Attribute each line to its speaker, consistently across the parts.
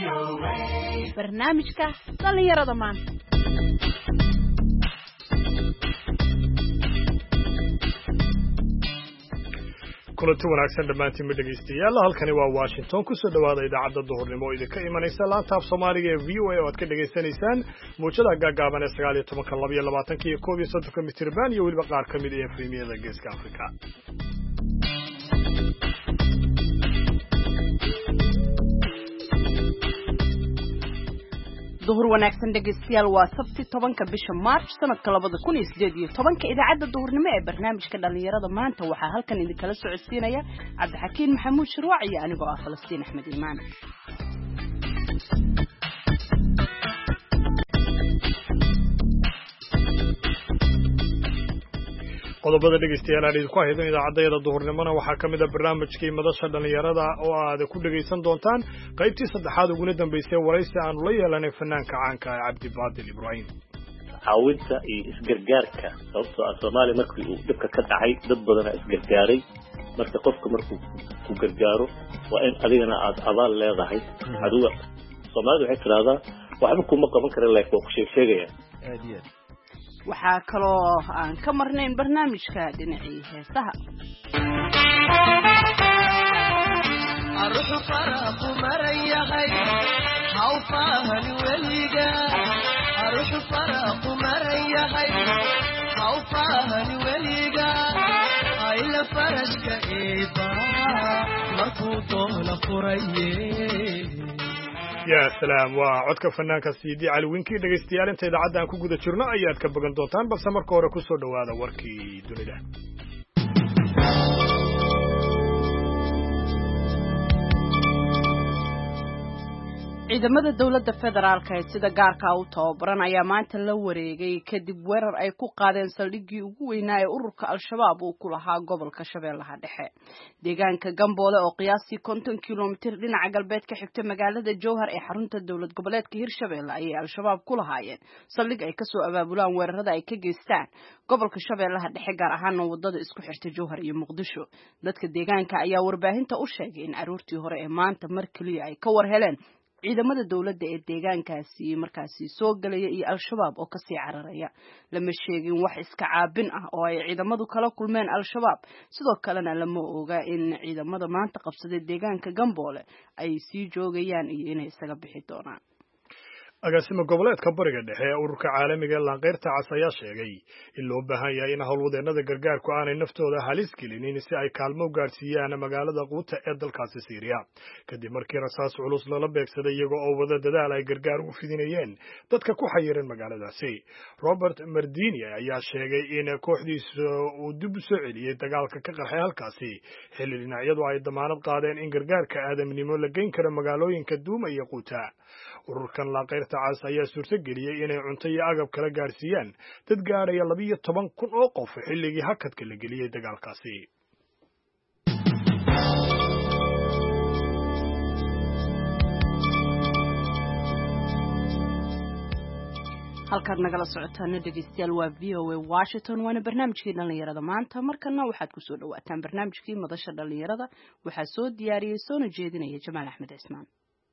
Speaker 1: barnaamijka dhalinyarada maanta
Speaker 2: kulanti wanaagsan dhammaantiin dhegeystayaal halkani waa Washington ku soo dhawaada idaacadda duhurnimo idinka imanaysa laanta af Soomaaliga ee VOA oo aad ka dhageysanaysaan muujada gaagaaban ee 19:22 iyo 31 mitir baan iyo waliba qaar ka mid ah Afriimiyada Geeska Afrika.
Speaker 1: duhur wanaagsan dhegeystayaal waa sabti 10ka bisha March sanadka 2018 idaacadda duhurnimo ee barnaamijka dhalinyarada maanta waxaa halkan idin kala socodsiinaya Cabdixakiin Maxamuud Shirwac iyo anigoo ah Falastiin Axmed Iimaan.
Speaker 2: qodobada dhegeystayaal aan idinku haydo idaacadda duhurnimona waxaa kamid ah barnaamijkii madasha dhalinyarada oo aad ku dhageysan doontaan qaybtii saddexaad ugu dambeysay waraysi aan la yeelanay fanaanka caanka ah Cabdi Baadil Ibrahim.
Speaker 3: caawinta iyo isgargaarka sababtoo ah Soomaaliya markii uu dhibka ka dhacay dad badan isgargaaray marka qofka markuu ku gargaaro waa in adigana aad abaal leedahay aduga Soomaalidu waxay tiraahdaa waxba kuma qaban karo laakiin ku sheegaya
Speaker 1: waxaa kaloo aan ka marnayn barnaamijka dhinacii heesaha
Speaker 4: aruxu faraqu marayahay hawfahan weliga aruxu faraqu marayahay hawfahan weliga ayla farashka eeba markuu doona furaye
Speaker 2: يا سلام وعدك فنان كسيدي على وينكي دغيستيال انت idaacada aan ku guda jirno ayaad ka bagan doontaan balse marka hore ku soo dhawaada warkii dunida.
Speaker 1: ciidamada dawladda federaalka ee sida gaarka u tababaran ayaa maanta la wareegay kadib weerar ay ku qaadeen saldhiggii ugu weynaa ee ururka al-shabaab uu ku lahaa gobolka Shabeellaha Dhexe. deegaanka Gamboole oo qiyaastii 50 kilomitir dhinaca galbeed ka xigta magaalada Jowhar ee xarunta dawlad goboleedka Hirshabeelle ayay al-shabaab ku lahaayeen saldhig ay ka soo abaabulaan weerarada ay ka geystaan gobolka Shabeellaha Dhexe gaar ahaan wadada isku xirta Jowhar iyo Muqdisho. dadka deegaanka ayaa warbaahinta u sheegay in aroortii hore ee maanta mar kaliya ay ka war heleen ciidamada dawladda ee deegaankaasi markaasi soo galaya iyo al-shabaab oo ka sii cararaya. lama sheegin wax iska caabin ah oo ay ciidamadu kala kulmeen al-shabaab sidoo kalena lama oga in ciidamada maanta qabsaday deegaanka Gamboole ay sii joogayaan iyo inay isaga bixi doonaan.
Speaker 2: agaasima goboleedka bariga dhexe ee ururka caalamiga Lanqeyrta Cas ayaa sheegay in loo baahan yahay in howlwadeenada gargaarku aanay naftooda halis gelinin si ay kaalmo gaarsiiyaan magaalada Quuta ee dalkaasi Syria kadib markii rasaas culus lala beegsaday iyagoo oo wada dadaal ay gargaar u fidinayeen dadka ku xayiran magaaladaasi. Robert Mardini ayaa sheegay in kooxdiisu uu dib u soo celiyay dagaalka ka qarxay halkaasi xilli dhinacyadu ay damaanad qaadeen in gargaarka aadamnimo la geyn karo magaalooyinka Duuma iyo Quuta. ururkan Lanqeyrta Cas ayaa suurto geliyay inay cunto iyo agab kala gaarsiiyaan dad gaaraya 12,000 oo qof xilligii hakadka la geliyay dagaalkaasi.
Speaker 1: halkaad nagala socotaan dhegeystayaal waa VOA Washington waana barnaamijkii dhalinyarada maanta markana waxaad ku soo dhawaataan barnaamijkii madasha dhalinyarada waxaa soo diyaariyay soona jeedinaya Jamaal Axmed Cismaan.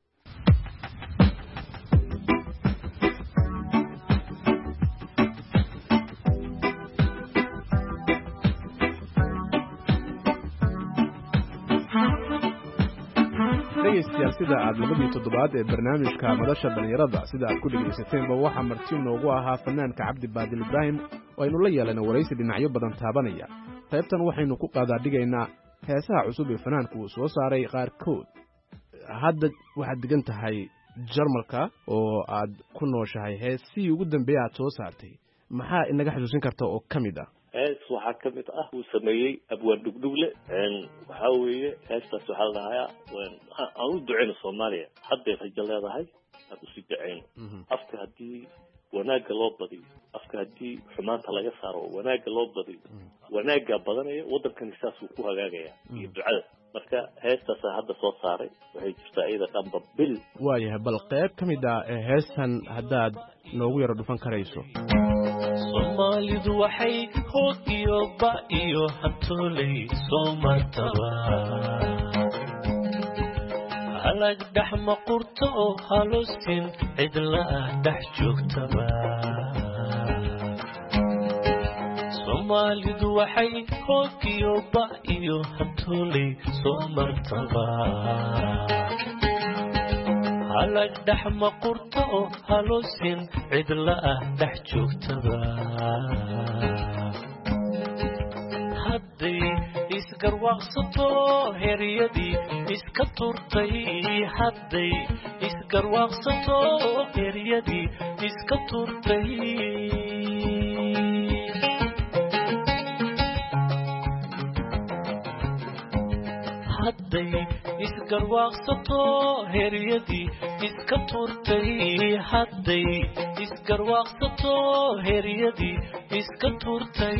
Speaker 5: dhegeystayaal sida aad labadii toddobaad ee barnaamijka madasha dhalinyarada sida aad ku dhegeysateenba waxaa marti noogu ahaa fanaanka Cabdi Baadil Ibrahim oo aynu la yeelanay waraysi dhinacyo badan taabanaya. qaybtan waxaynu ku qaadaadhigaynaa heesaha cusub ee fanaanku uu soo saaray qaarkood. hadda waxaad degan tahay Jarmalka oo aad ku nooshahay heesii ugu dambeeyay aad soo saartay maxaa inaga xasuusin karta oo kamid ah?
Speaker 3: waxaa ka mid ah uu sameeyay abwaan dhugdhugle waxa weeye heestaas waxaa la dhahayaa aan u duceyno Soomaaliya hadday rajo leedahay aad u sii duceyno afka haddii wanaagga loo badiyo afka haddii xumaanta laga saaro wanaagga loo badiyo wanaagga badanaya waddankan saas uu ku hagaagaya iyo ducada marka heestaas hadda soo saaray waxay jirtaa iyada dhanba bil
Speaker 5: waayahay bal qayb ka mid ah heestan haddaad noogu yaro dhufan karayso.
Speaker 4: Soomaalidu waxay hoog iyo ba iyo hantoley soo martaba halag dhaxma qurto oo halusin cidla dhax joogtaba Soomaalidu waxay hoogiyo ba iyo hatulay soo martaba halag dhaxma qurto oo halusin cidla dhax joogtaba hadday isgarwaaqsato heryadii iska turtay hadday isgarwaaqsato heryadii iska turtay hadday isgarwaaqsato heryadii iska turtay hadday isgarwaaqsato heryadii iska turtay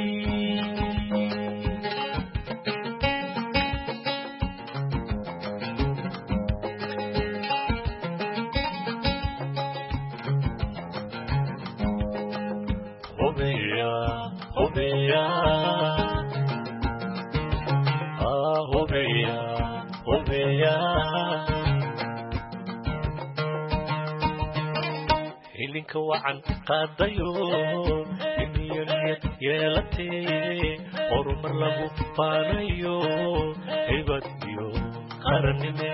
Speaker 4: ilinka wacan qaadayo iniyad yeelatee horumar lagu faanayo hibad iyo qarannime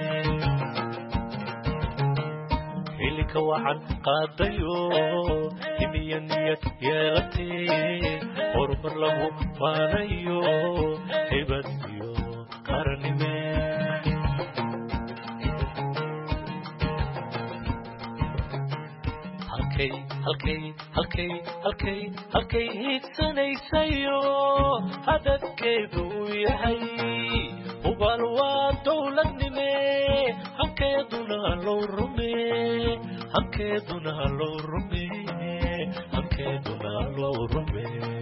Speaker 4: ilinka wacan qaadayo iniyad yeelatee horumar lagu faanayo hibad iyo qarannime halkay hiigsanaysayo hadafkeedu yahay hubaal waa dowladnime hankeeduna loo rume hankeeduna loo rume hankeeduna loo rume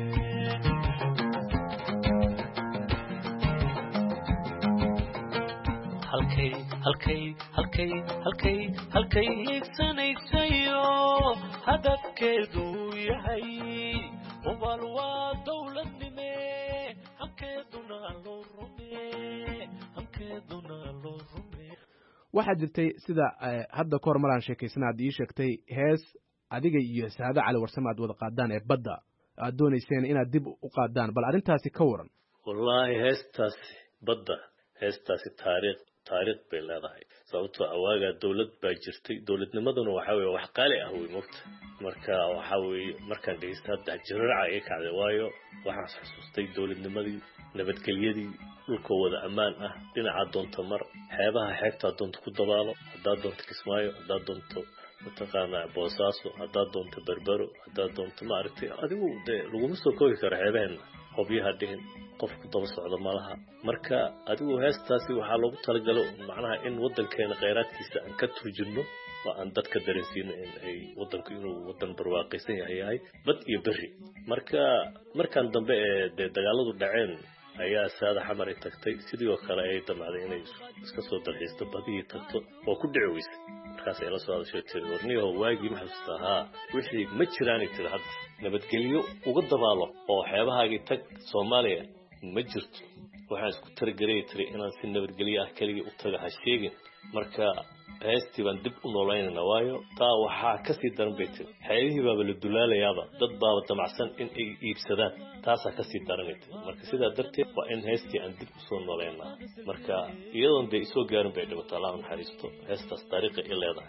Speaker 4: halkay hiigsanaysayo hadafkeedu yahay hubaal waa dowladnime hankeeduna loo rume hankeeduna loo rume
Speaker 5: waxaa jirtay sida hadda ka hor maraan sheekaysana aad ii sheegtay hees adiga iyo Saada Cali Warsame aad wada qaadaan ee badda aad doonayseen inaad dib u qaadaan bal arrintaasi ka waran
Speaker 3: wallahi heestaasi badda heestaasi taariikh bay leedahay sababtoo awaaga dawlad baa jirtay dawladnimaduna waxa weeye wax qaali ah way moogta marka waxa weeye markaan dhageysta hadda jirraca ay kacday waayo waxaan xasuustay dawladnimadii nabadgelyadii dhulka wada ammaan ah dhinaca doonta mar xeebaha xeebta doonta ku dabaalo hadaa doonta Kismaayo hadaa doonto mataqaana Boosaaso hadaa doonta Berbero hadaa doonta ma aragtay adigu lagu soo koobi karo xeebaheena hobyaha dhihin qofku daba socdo malaha marka adigu heestaasi waxa loogu talagalo macnaha in wadankeena kheyraadkiisa aan ka turjino oo aan dadka dareensiino in ay wadanku inuu wadan barwaaqaysan yahay bad iyo bari markaan dambe ee dagaaladu dhaceen ayaa Saada Xamar ay tagtay sidoo kale ay damacday inay iska soo dalxiisto badii tagto oo ku dhiceysay markaas ay la soo hadashay tii warniyo waagi ma xasuustaha wixii ma jiraan tii hadda nabadgelyo uga dabaalo oo xeebahaagi tag Soomaaliya ma jirto waxaan isku targaray inaan si nabadgelyo ah kaliya u taga ha sheegin marka heestii baan dib u noolaynayna waayo taa waxaa ka sii daran bay tiri xeebihii baaba la dulaalayaaba dad baaba damacsan in ay iibsadaan taasaa ka sii daranaytay marka sidaa darteed waa in heestii aan dib u soo noolaynaa marka iyadoon dee isoo gaarin bay dhibato Allah u naxariisto heestaas taariikhi ay leedahay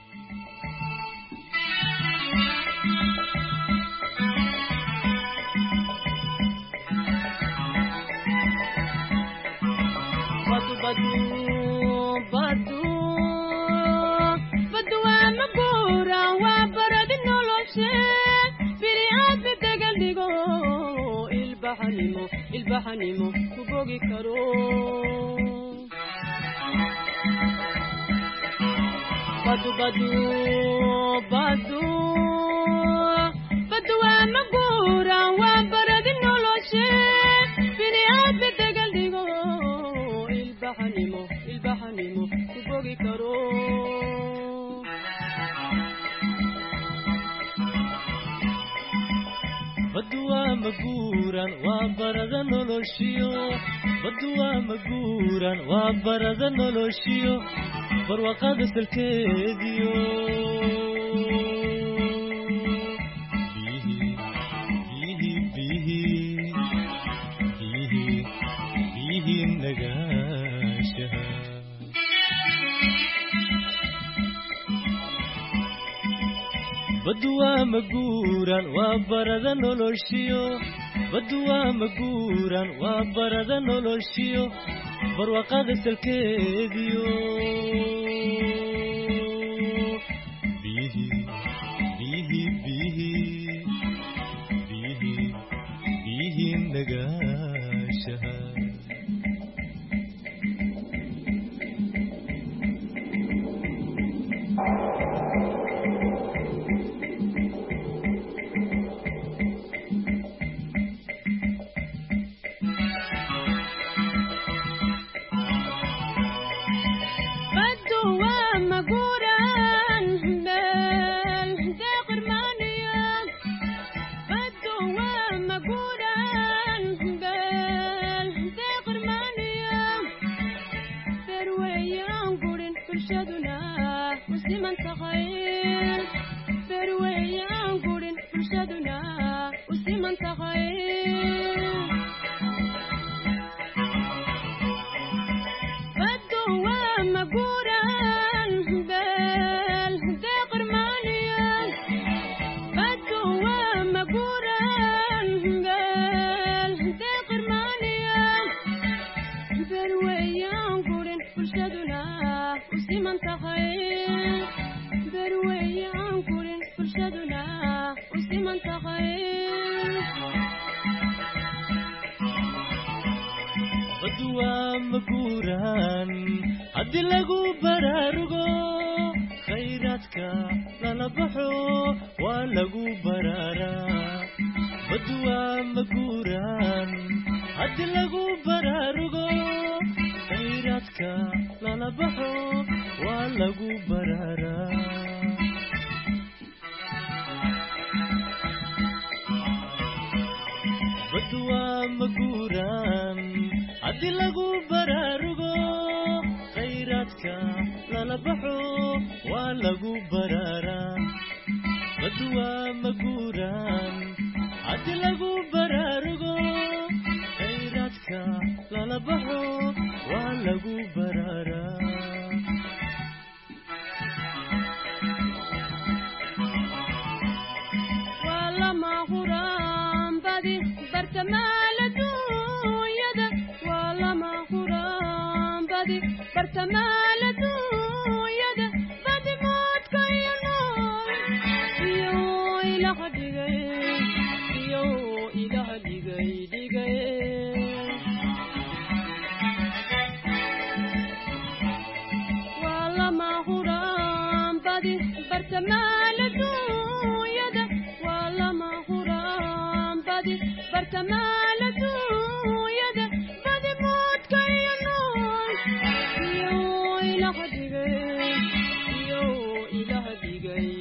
Speaker 6: ilbaxanimo ku bogi karo badu waa magura waa baradi noloshe bini'aadmi degal dhigo ilbaxanimo ku bogi karo
Speaker 4: badu waa magura maguuran waa barada noloshiyo baddu waa maguuran waa barada noloshiyo barwaaqada salkeediyo bihi nagaashaha baddu waa maguuran waa barada noloshiyo baddu waa maguuran waa barada noloshiyo barwaaqada salkeediyo bihi nagaashaha haddii lagu baraarugo khayraadka lala baxo waa lagu baraaraa baddu waa maguuraan haddii lagu baraarugo khayraadka lala baxo waa lagu baraaraa baddu waa maguuraan haddii lagu baraarugo khayraadka lala baxo waa lagu baraaraa baddu waa maguuraan haddii lagu baraarugo khayraadka lala baxo waa lagu baraaraa waa lama huraan badi bartamaaladuyada waa lama huraan badi bartamaaladuyada badi moodka iyo nool iyo ilaha dhigay waa lama huraan badi bartamaaladuyada waa lama huraan badi bartamaaladuyada badi moodka iyo nool iyo ilaha dhigay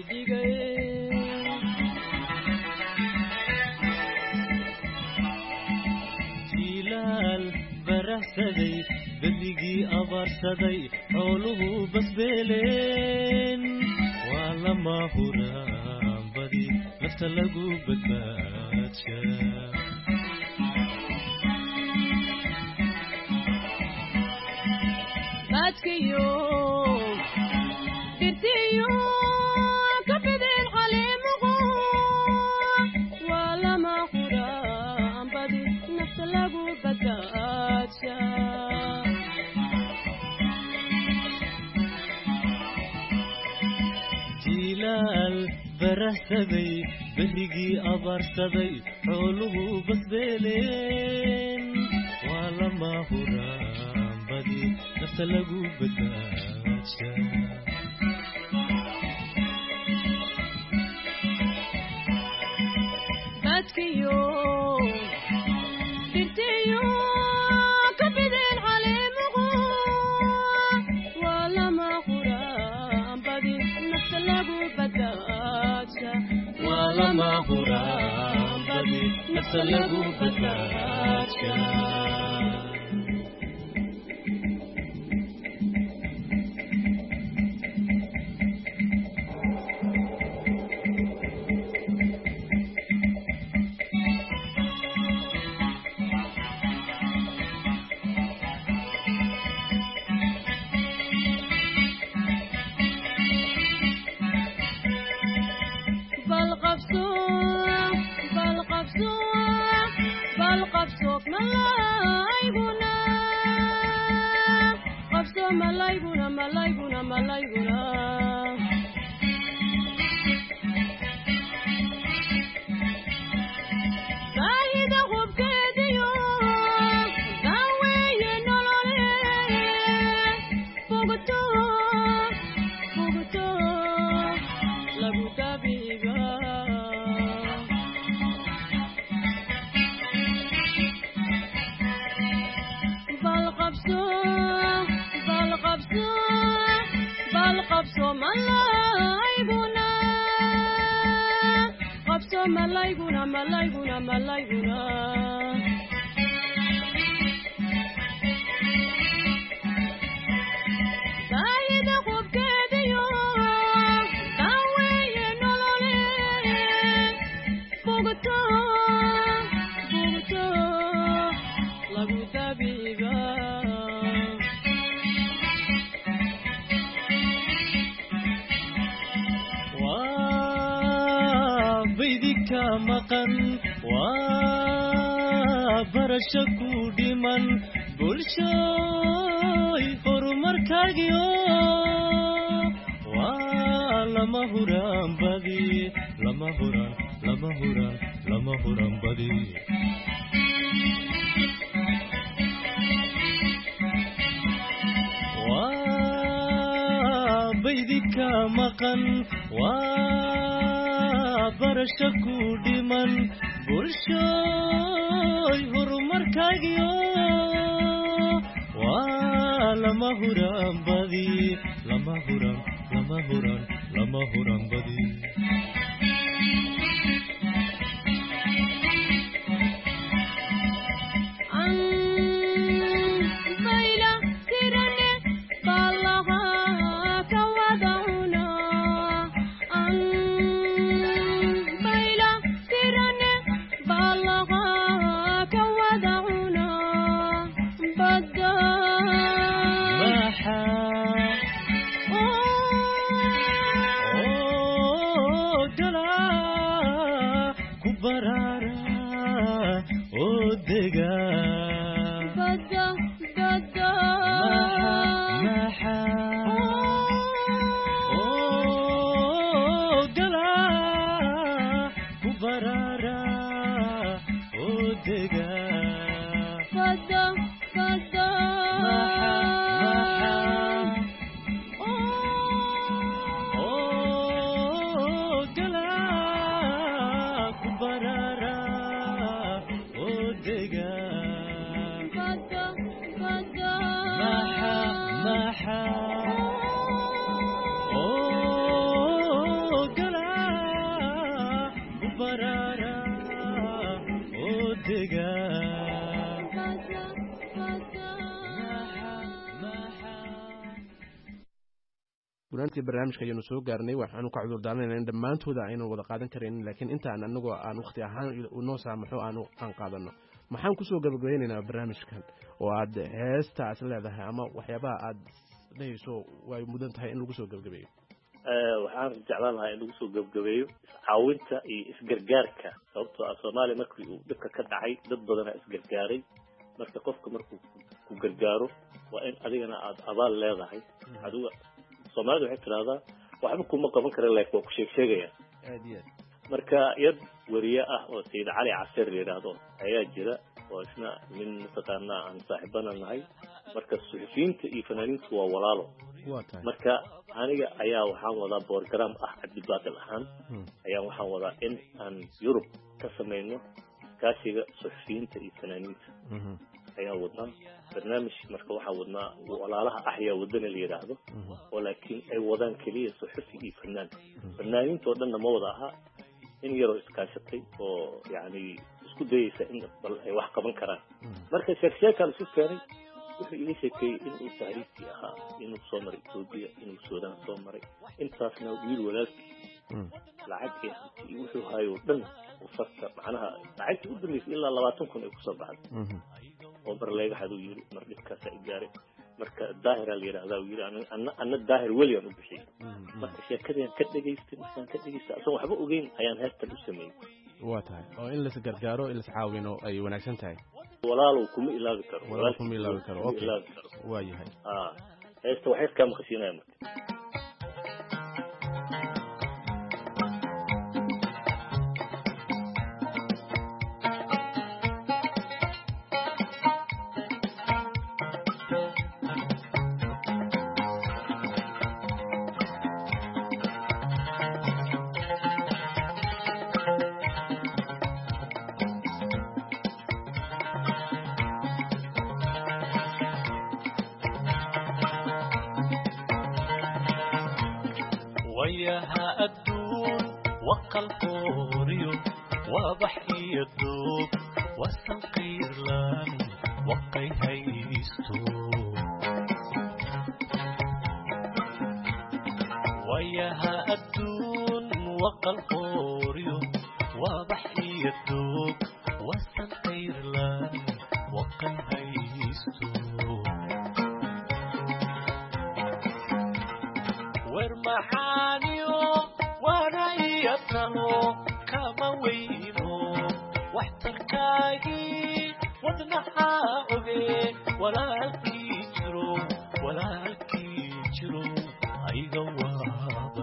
Speaker 4: jilaal barahsaday berigii abaarsaday xooluhu basbeeleen waa lama huraan badi nafta lagu badbaadsha baadkayo dirtiyo kabideen caleemuqo waa lama huraan badi nafta lagu badbaadsha jilaal barahsaday berigii abaarsaday xooluhu basbeeleen waa lama huraan badi nafta lagu badbaadsha baadkayo dirtiyo kabideen caleemuqo waa lama huraan badi nafta lagu badbaadsha waa lama huraan badi nafta lagu badbaadshaa barashaku dhiman bulshoy horumarkaagiyo waa lama huraan badi lama huraan badi waa baydika maqan waa barashaku dhiman bulshoy horumarkaagiyo waa lama huraan badi lama huraan badi
Speaker 5: gunaantii barnaamijka ayaynu soo gaarnay waxaanu ka cudur daaranaynaa in dhammaantooda aynan wada qaadan karaynin laakiin intaan anagoo aan wakhti ahaan noo saamaxo aan qaadano maxaan kusoo gabagabeynaynaa barnaamijkan oo aad heestaas leedahay ama waxyaabaha aad dhehayso way mudan tahay in lagu soo gabagabeeyo
Speaker 3: waxaan jeclaan lahaa in lagu soo gabagabeeyo caawinta iyo isgargaarka sababtoo ah Soomaaliya markii uu dhibka ka dhacay dad badan isgargaaray marka qofka markuu ku gargaaro waa in adigana aad abaal leedahay adiga Soomaalidu waxay tiraahdaa waxba kuma qaban karo laakiin waa ku sheegaya marka yad wariye ah oo Sayid Cali Casir yiraahdo ayaa jira oo isna min taqaana aan saaxiibana nahay marka suxufiyiinta iyo fanaaniintu waa walaalo marka aniga ayaa waxaan wadaa program ah Cabdibaadil ahaan ayaa waxaan wadaa in aan Yurub ka sameeyno kaashiga suxufiyiinta iyo fanaaniinta ayaa wadnaa barnaamij marka waxaa wadnaa walaalaha ahyaa wadana la yiraahdo oo laakiin ay wadaan kaliya suxufi iyo fanaaniinta oo dhanna ma wada aha in yaro iskaashatay oo yani isku dayaysa in bal ay wax qaban karaan marka sheeksheekaan isu keenay wuxuu iga sheekeeyey inuu tahriibkii ahaa inuu soo maray Ethiopia inuu Suudaan soo maray intaasna wiil walaalkii lacag iyo hanti wuxuu hayo dhan ufasta macnaha lacagtii u dambeysay ilaa 20,000 ay ku soo baxday oo bar leega haduu yiri mar dhibkaas ay gaaray marka daahir la yiraahdaa wiil anna daahir William u bixiyay marka sheekadeen ka dhageystay asoo waxba ogeyn ayaan heestan u sameeyay
Speaker 5: waa tahay oo in la gargaaro in la caawino ay wanaagsan tahay
Speaker 3: walaalow kuma ilaawi karo
Speaker 5: okay waa yahay
Speaker 3: heesta waxay ka maqashinayaan marka
Speaker 4: وياها الدون وقلبوريو وضحي الدوب واستنقير لان وقي هيستو وياها الدون وقلبوريو وضحي الدوب واستنقير لان وقي هيستو ورمحانيو وريتنو كما وينو واحتركاي ودنها اوغي ولا الكيجرو اي جوابا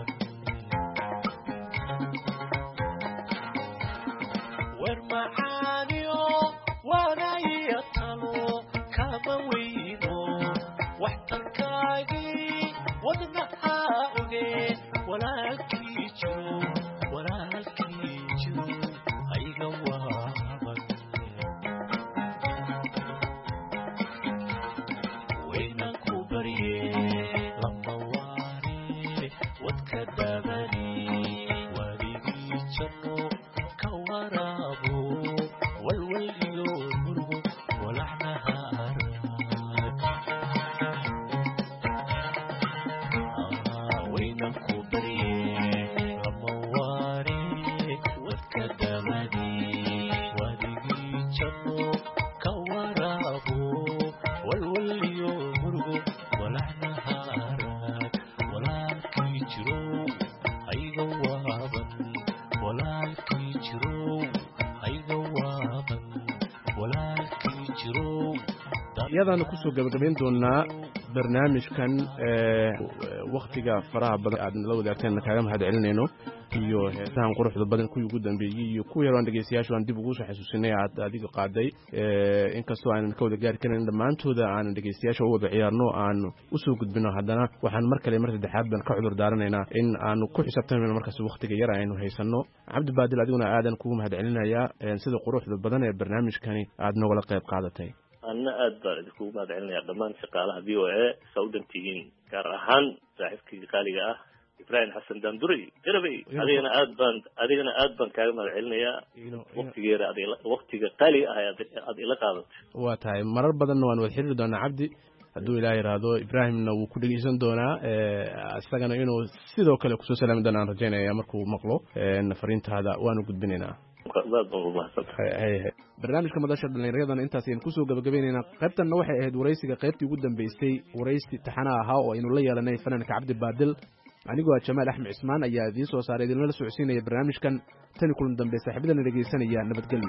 Speaker 4: ورمحانيو وريتنو كما وينو واحتركاي ودنها ولا الكيجو أي جوابا وينك بريه لما واري واتكدبني وليجي جنو كورابو والوليو مرغو ولعنها
Speaker 5: iyadana kusoo gabagabayn doonaa barnaamijkan waqtiga faraha badan aad la wadaagteen kaaga mahad celinayno iyo heesahan quruxda badan kuwii ugu dambeeyay iyo kuwii hore dhageystayaashu aan dib ugu soo xasuusinay aad adiga qaaday inkastoo aan ka wada gaari karin dhamaantooda aan dhageystayaasha u wada ciyaarno aan u soo gudbino haddana waxaan mar kale mar saddexaad ban ka cudur daaranaynaa in aanu ku xisaabtanayno markaas waqtiga yar aynu haysano Cabdi Baadil adiguna aadan kugu mahad celinayaa sida quruxda badan ee barnaamijkani aad nogala qayb qaadatay
Speaker 3: أنا أدبر إذا ما دعنا ضمان شقالها VOA سعودن تيجين كرهان صاحبك قالي إبراهيم حسن دندري قربي أدينا أدبان كلام العلمية وقت قالي هذه لقاطة
Speaker 5: واتاي مرر بدن وان وحير دونا عبدي hadduu ilaahay yiraahdo Ibraahimna wuu ku dhageysan doonaa asagana inuu sidoo kale ku soo salaam doonaan rajaynaya markuu maqlo fariintaada waanu gudbinaynaa barnaamijka madasha dhalinyarada intaas ayaan kusoo gabagabeynayna qaybtanna waxay ahayd waraysiga qaybtii ugu dambeysay waraysi taxana ahaa oo aynu la yeelanay fanaanka Cabdi Baadil anigoo Jamaal Axmed Ismaan ayaa idin soo saaray idin la socodsiinaya barnaamijkan tan kulan dambe saaxiibadana dhageysanaya nabadgelyo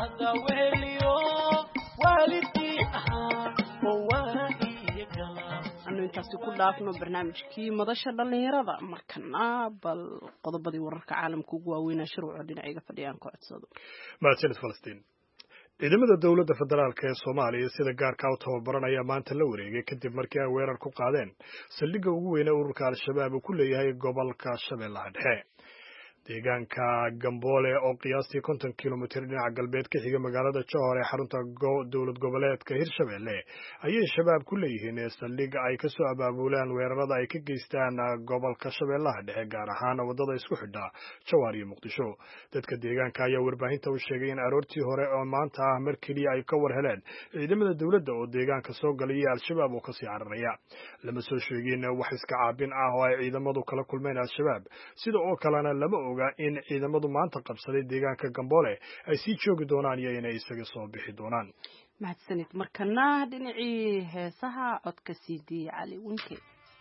Speaker 1: intaasi ku dhaafno barnaamijkii madasha dhalinyarada markana bal qodobadii wararka caalamka ugu waaweyn shuruucda dhinaciga fadhiyaan ku codsado
Speaker 2: mahadsanid Falastiin ciidamada dawladda federaalka ee Soomaaliya sida gaarka u tababaranaya maanta la wareegay kadib markii ay weerar ku qaadeen saldhigga ugu weyn ee ururka Al-Shabaab ku leeyahay gobolka Shabeellaha Dhexe deegaanka Gamboole oo qiyaastii 50 kilomitir dhinaca galbeed ka xiga magaalada Johor ee xarunta dowlad goboleedka Hirshabelle ayay shabaab ku leeyihiin saldhig ay ka soo abaabulaan weerarada ay ka geystaan gobolka Shabeellaha Dhexe gaar ahaan wadada isku xidha Jowhar iyo Muqdisho. Dadka deegaanka ayaa warbaahinta u sheegay in aroortii hore oo maanta ah markii ay ka war heleen ciidamada dowladda oo deegaanka soo galay al-shabaab oo ka sii cararaya. lama soo sheegin wax iska caabin ah oo ay ciidamadu kala kulmeen al-shabaab, sida oo kalena lama oga in ciidamadu maanta qabsaday deegaanka Gamboole ay sii joogi doonaan iyo inay isaga soo bixi doonaan.
Speaker 1: mahadsanid. markana dhinacii heesaha codka CD Cali Winke.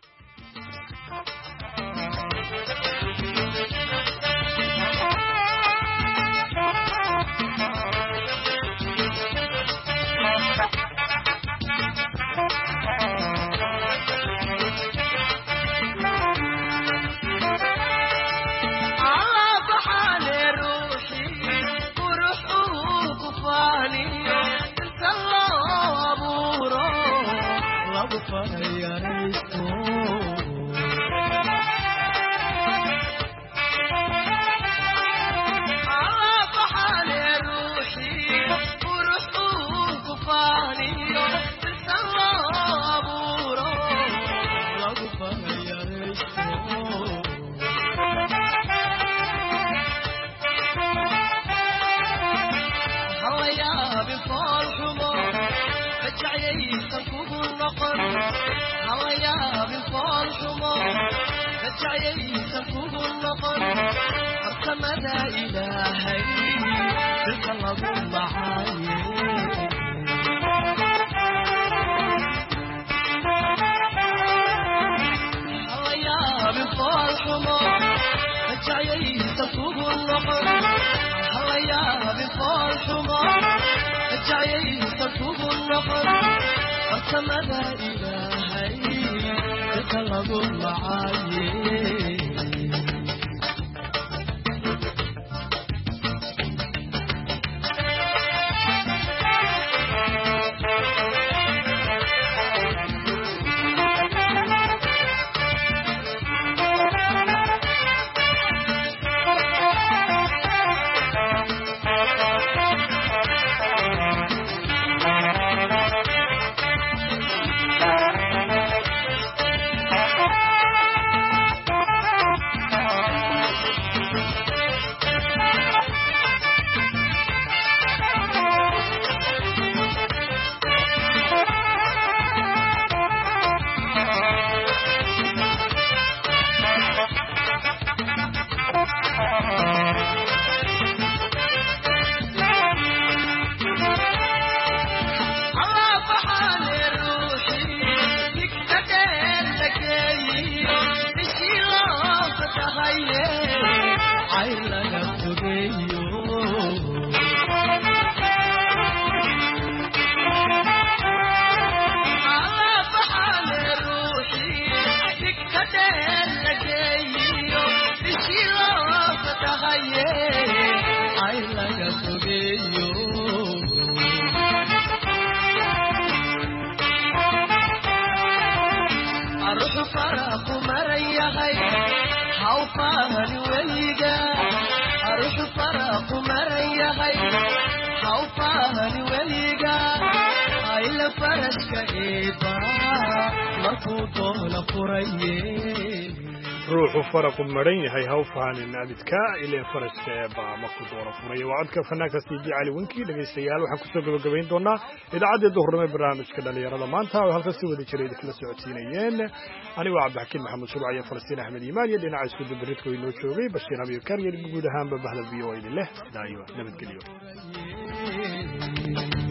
Speaker 2: ruuxu faraqu maran yahay hawfaanin abidka ilaa farajka baa markuu doono furay. wacadka fanaanka CD Cali Winke. dhageystayaal waxaan kusoo gabagabayn doonaa idaacadda duhurnimo barnaamijka dhalinyarada maanta oo halkaas si wada jiray kala socodsiinayeen anigoo Cabdixakiin Maxamed Shuruuc iyo Falastiin Axmed Iimaan iyo dhinaca isku dubridka inoo joogay Bashiir Habiib Karyar guud ahaanba bahda VOA leh daayo nabadgelyo.